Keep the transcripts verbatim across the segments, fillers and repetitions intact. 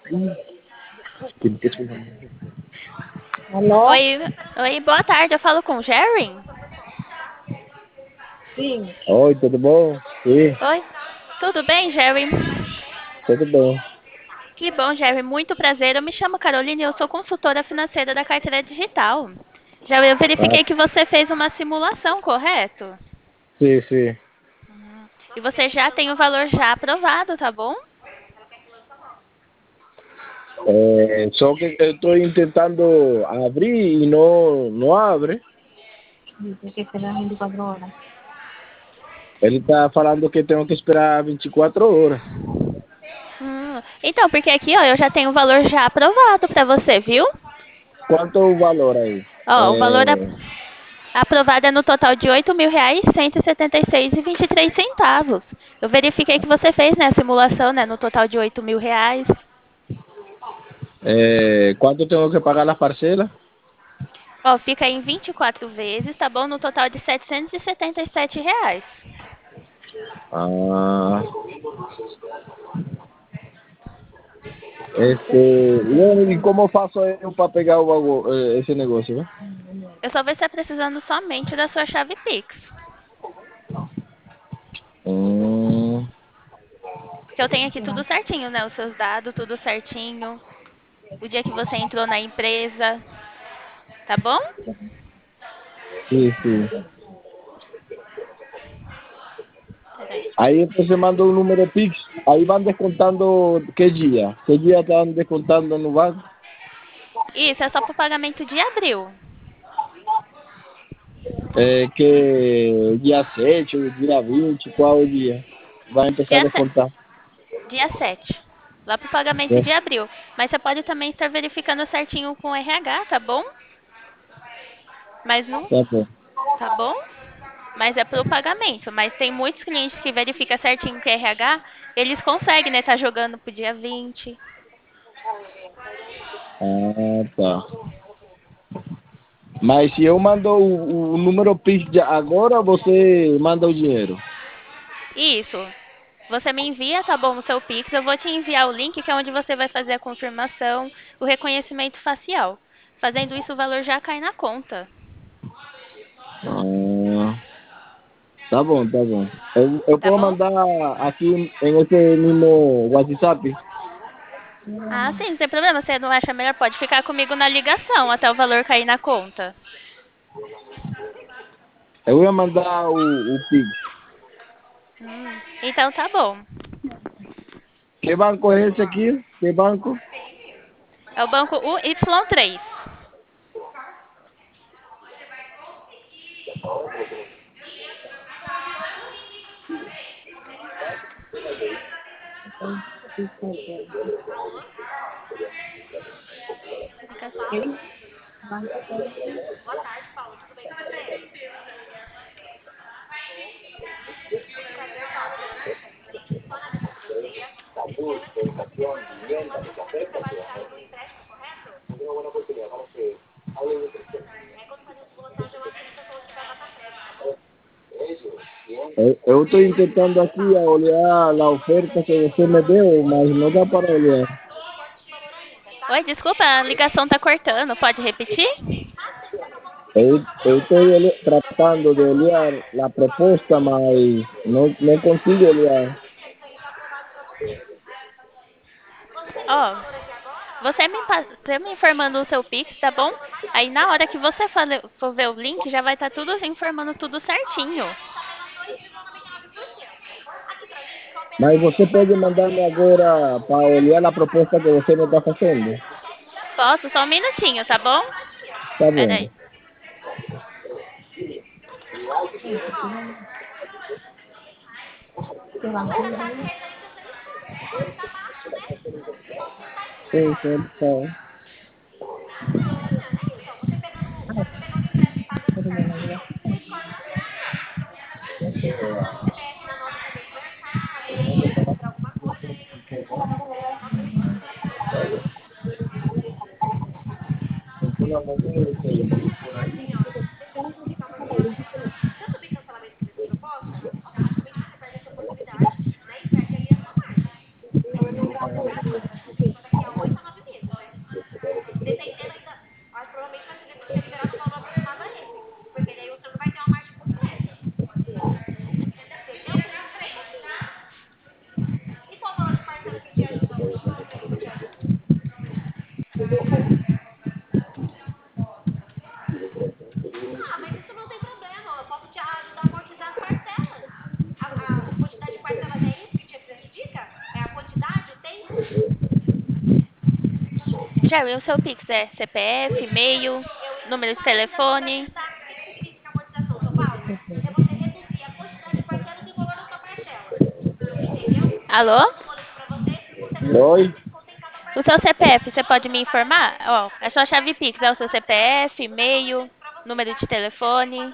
Alô? Oi, oi, boa tarde. Eu falo com o Jerry? Sim. Oi, tudo bom? Sim, Oi, tudo bem, Jerry? tudo bom. Que bom, Jerry. Muito prazer. Eu me chamo Caroline e eu sou consultora financeira da carteira digital. Já eu Ah, verifiquei que você fez uma simulação, correto? sim, sim. E você já tem o valor já aprovado, tá bom? É, só que eu estou tentando abrir e não, não abre. Dice que será vinte y cuatro horas. Ele está falando que tenho que esperar vinte e quatro horas. Hum, então, porque aqui, ó, eu já tenho o valor já aprovado pra você, viu? Quanto é o valor aí? Ó, o valor a- É, aprovado é no total de oito mil reais, cento e setenta e seis e vinte e três centavos. Eu verifiquei que você fez, né, a simulação, né, no total de oito mil reais. é, quanto tenho que pagar a parcela? Ó, fica em vinte e quatro vezes, tá bom? No total de setecentos e setenta e sete reais. Ah, este, e e como faço eu para pegar o, valor, eh, esse negócio, né? Eu só vou estar precisando somente da sua chave Pix. Hum, Que eu tenho aqui tudo certinho, né? Os seus dados, tudo certinho. O dia que você entrou na empresa, tá bom? sim, sim. Peraí. Aí você manda o número Pix, aí vão descontando que dia? Que dia estão descontando no banco? Isso, é só pro pagamento de abril. É que dia sete ou dia vinte, qual o dia? Vai começar a Dia, se... descontar. Dia sete. Lá pro pagamento É, de abril. Mas você pode também estar verificando certinho com o R H, tá bom? Mas não, tá bom. tá bom? Mas é pro pagamento. Mas tem muitos clientes que verificam certinho com o R H, eles conseguem, né? Tá jogando pro dia vinte. Ah, tá. Mas se eu mando o, o número Pix de agora, você manda o dinheiro. Isso. Você me envia, tá bom, o seu Pix. Eu vou te enviar o link, que é onde você vai fazer a confirmação, o reconhecimento facial. Fazendo isso, o valor já cai na conta. Ah, tá bom, tá bom. Eu, eu Tá posso bom? mandar aqui em esse mesmo WhatsApp? Ah, sim, não tem problema. Você não acha melhor? Pode ficar comigo na ligação até o valor cair na conta. Eu ia mandar o, o Pix. Hum, então tá bom. Que banco é esse aqui? Que banco? É o banco U Y três. ¿Qué? Banco Pérez. Eu estou tentando aqui a olhar a oferta que você me deu, mas não dá para olhar. Oi, desculpa, a ligação tá cortando. Pode repetir? Eu eu estou tratando de olhar a proposta, mas não, não consigo olhar. Ó, você me, pa- você me informando o seu Pix, tá bom? Aí na hora que você fale- for ver o link, já vai estar tudo informando tudo certinho. Mas você pode mandar-me agora para olhar a proposta que você me está fazendo? Posso? Só um minutinho, tá bom? Tá Peraí. bom. ¿Qué banco es ahí? Sim, sim, tá. Pero yo no voy a Jerry, o seu Pix é C P F, e-mail, número de telefone? Alô? Oi? O seu C P F, você pode me informar? Ó, é só a chave Pix, é o seu C P F, e-mail, número de telefone.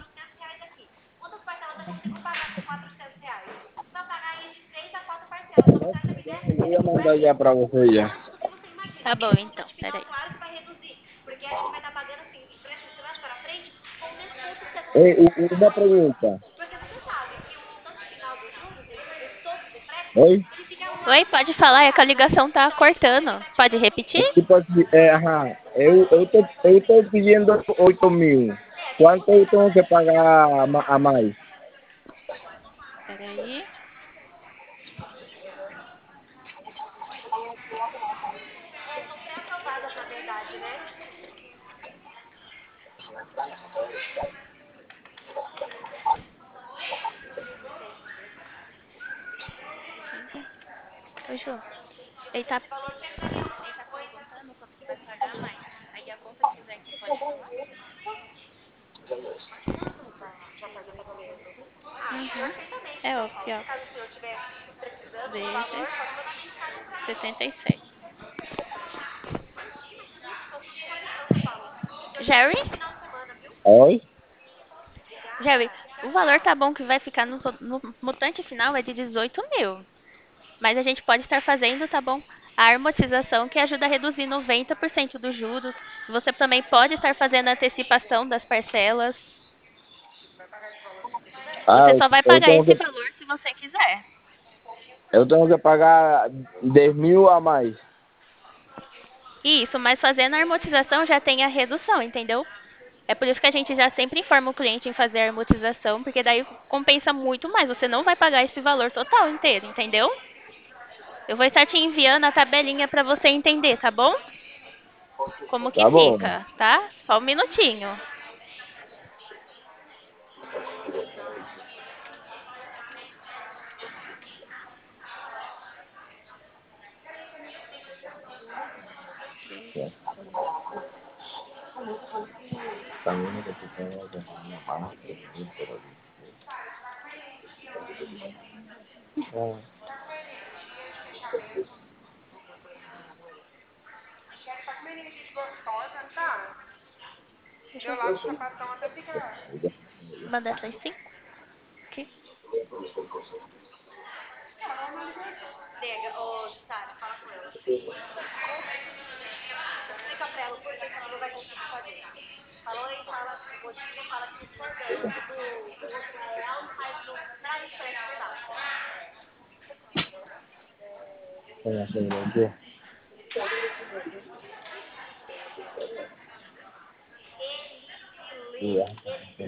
Eu ia mandar já para você já. Tá bom, então, peraí. Ei, u- uma pergunta. Oi? Oi, pode falar, é que a ligação tá cortando. Pode repetir? É tipo assim, é, ajá, eu, eu, tô, eu tô pedindo oito mil. Quanto eu tenho que pagar a ma- a mais? Peraí. Oi, Ju. Ele tá, ele tá perguntando quanto que vai pagar a mais. Aí a conta que quiser, você pode falar? Uhum. É ó, aqui, ó. Vezes sessenta e seis. Jerry? Oi? Jerry, o valor tá bom que vai ficar no, to- no mutante final é de dezoito mil. Mas a gente pode estar fazendo, tá bom? A amortização que ajuda a reduzir noventa por cento dos juros. Você também pode estar fazendo a antecipação das parcelas. Ah, Você eu, só vai eu pagar tenho esse que, valor se você quiser. eu tenho que pagar dez mil a mais. Isso, mas fazendo a amortização já tem a redução, entendeu? É por isso que a gente já sempre informa o cliente em fazer a amortização, porque daí compensa muito mais. Você não vai pagar esse valor total inteiro, entendeu? Eu vou estar te enviando a tabelinha para você entender, tá bom? Como que Tá bom. fica, tá? Só um minutinho. También que tú tengas que poner más tres mil por ahí. Ah, Deixa eu mandar essas cinco aqui. con la seguridad. Sí, ya.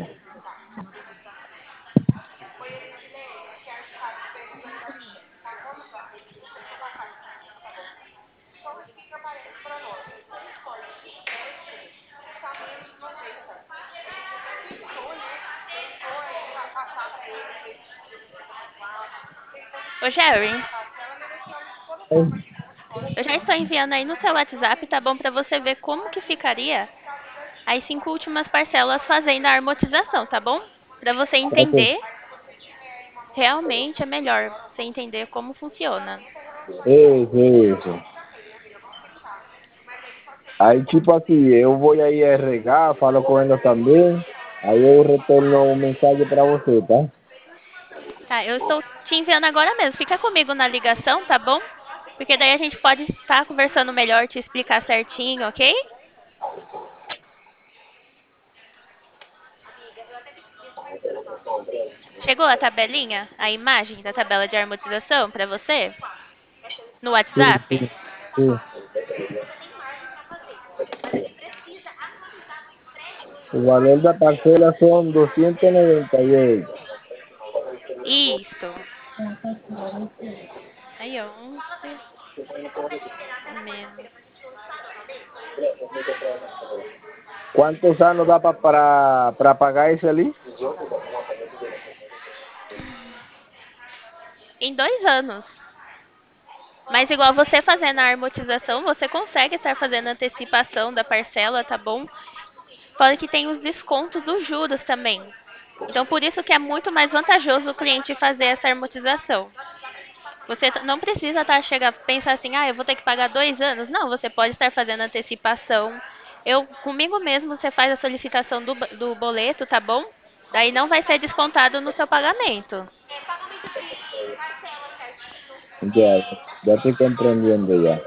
Ô, Jerry, Oi. eu já estou enviando aí no seu WhatsApp, tá bom? Para você ver como que ficaria as cinco últimas parcelas fazendo a amortização, tá bom? Para você Ok. entender, realmente é melhor você entender como funciona. Isso, isso. Aí, tipo assim, eu vou aí a regar, falo com ela também. Aí eu retorno um mensagem para você, tá? Tá, eu estou te enviando agora mesmo. Fica comigo na ligação, tá bom? Porque daí a gente pode estar conversando melhor, te explicar certinho, ok? Chegou a tabelinha? A imagem da tabela de amortização para você? No Sim, WhatsApp? sim, sim. O valor da parcela são duzentos e noventa e oito. Isso. Aí, ó. onze menos. Quantos anos dá para para pagar isso ali? Em dois anos. Mas igual você fazendo a amortização, você consegue estar fazendo antecipação da parcela, tá bom? Fora que tem os descontos dos juros também. Então, por isso que é muito mais vantajoso o cliente fazer essa amortização. Você t- não precisa estar chega pensar assim, ah, eu vou ter que pagar dois anos. Não, você pode estar fazendo antecipação. Eu comigo mesmo você faz a solicitação do, ba- do boleto, tá bom? Daí não vai ser descontado no seu pagamento. Ya, ya estoy comprendiendo ya.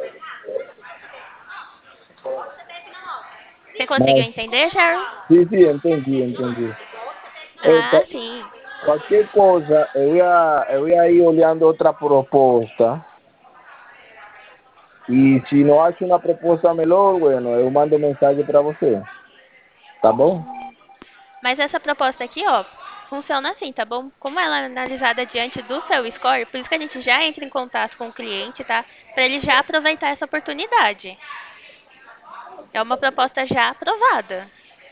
Você conseguiu Mas, entender, Sharon? sí, sí, entendí, entendí. Eh, Ah, cua- sim. Cualquier cosa, eu ia, eu ia ir olhando outra proposta. E se não acho uma proposta melhor, bueno, eu mando mensagem para você. Tá bom? Mas essa proposta aqui, ó, funciona assim, tá bom? Como ela é analisada diante do seu score, por isso que a gente já entra em contato com o cliente, tá? Para ele já aproveitar essa oportunidade. É uma proposta já aprovada.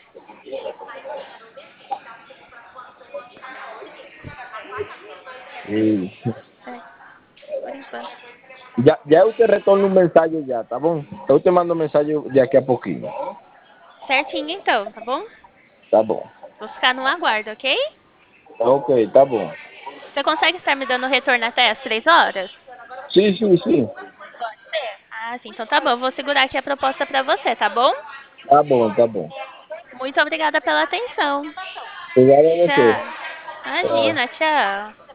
E É, por enquanto. já, já eu te retorno um mensagem já, tá bom? Eu te mando mensagem daqui a pouquinho. Certinho então, tá bom? Tá bom. Vou ficar no aguardo, ok? Ok, tá bom. Você consegue estar me dando retorno até as três horas? Sim, sim, sim. Ah, sim, então tá bom. Vou segurar aqui a proposta para você, tá bom? Tá bom, tá bom. Muito obrigada pela atenção. Obrigado a você. Tchau. Tchau. Imagina, tchau.